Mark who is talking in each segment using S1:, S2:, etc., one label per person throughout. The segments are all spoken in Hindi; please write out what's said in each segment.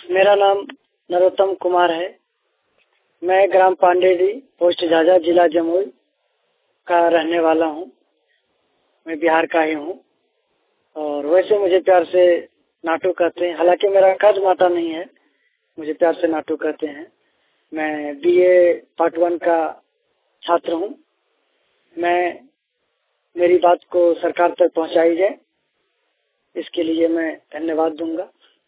S1: मेरा नाम नरोत्तम कुमार है। मैं ग्राम पांडेरी, पोस्ट झाझा, जिला जमुई का रहने वाला हूँ। मैं बिहार का ही हूँ और वैसे मुझे प्यार से नाटू कहते हैं। हालांकि मेरा कद माता नहीं है, मुझे प्यार से नाटू कहते हैं। मैं बीए पार्ट 1 का छात्र हूँ। मेरी बात को सरकार तक पहुँचाई जाए, इसके लिए मैं धन्यवाद दूंगा।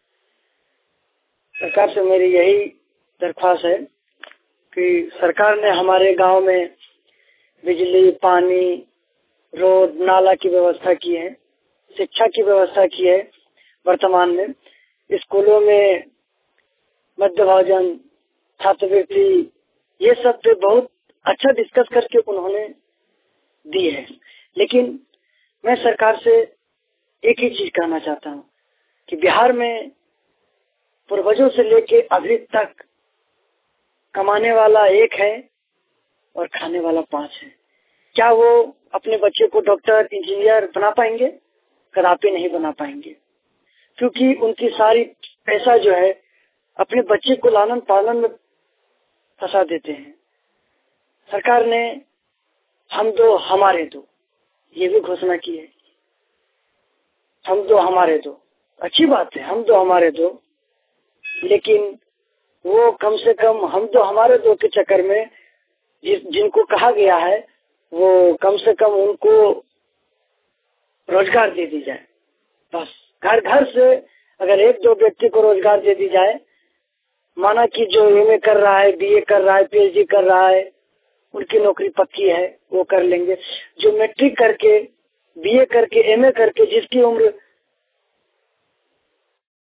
S1: सरकार से मेरी यही दरख्वास्त है कि सरकार ने हमारे गांव में बिजली, पानी, रोड, नाला की व्यवस्था की है, शिक्षा की व्यवस्था की है। वर्तमान में स्कूलों में मध्य भोजन, छात्रवृत्ति, ये सब पे बहुत अच्छा डिस्कस करके उन्होंने दी है। लेकिन मैं सरकार से एक ही चीज कहना चाहता हूँ कि बिहार में पूर्वजों से लेके अभी तक कमाने वाला एक है और खाने वाला 5 है। क्या वो अपने बच्चे को डॉक्टर, इंजीनियर बना पाएंगे? कदापि नहीं बना पाएंगे, क्योंकि उनकी सारी पैसा जो है अपने बच्चे को लालन पालन में फंसा देते हैं। सरकार ने हम दो हमारे दो ये भी घोषणा की है। हम दो हमारे दो, अच्छी बात है, हम दो हमारे दो, लेकिन वो कम से कम हम दो हमारे दो के चक्कर में जिनको कहा गया है वो कम से कम उनको रोजगार दे दी जाए। बस घर घर से अगर 1-2 व्यक्ति को रोजगार दे दी जाए, माना कि जो एमए कर रहा है, बीए कर रहा है, पीएचडी कर रहा है, उनकी नौकरी पक्की है, वो कर लेंगे। जो मैट्रिक करके, बीए करके, एमए करके जिसकी उम्र